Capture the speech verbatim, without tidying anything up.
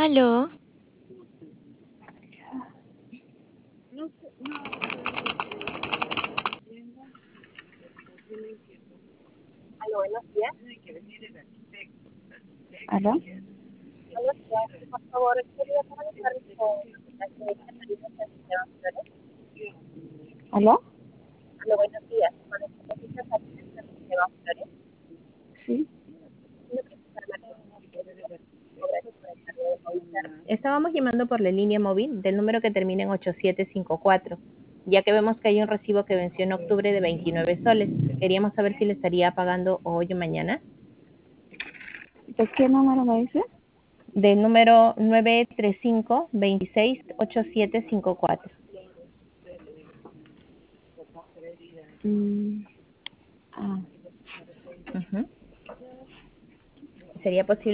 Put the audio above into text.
Aló. Aló, buenos días. ¿Aló? Buenos días. Por favor, quería comunicarme con la señorita Marina Esteban Flores. ¿Aló? Aló, buenos días. Con la señorita Marina Esteban Flores. Sí. Quiero presentar la sobre el cargo de Movistar. Estábamos llamando por la línea móvil del número que termina en ocho siete cinco cuatro, ya que vemos que hay un recibo que venció en octubre de veintinueve soles. Queríamos saber si le estaría pagando hoy o mañana. ¿De qué número me dice? Del número nueve tres cinco, dos seis, ocho siete cinco cuatro. Mm. Ah. Uh-huh. ¿Sería posible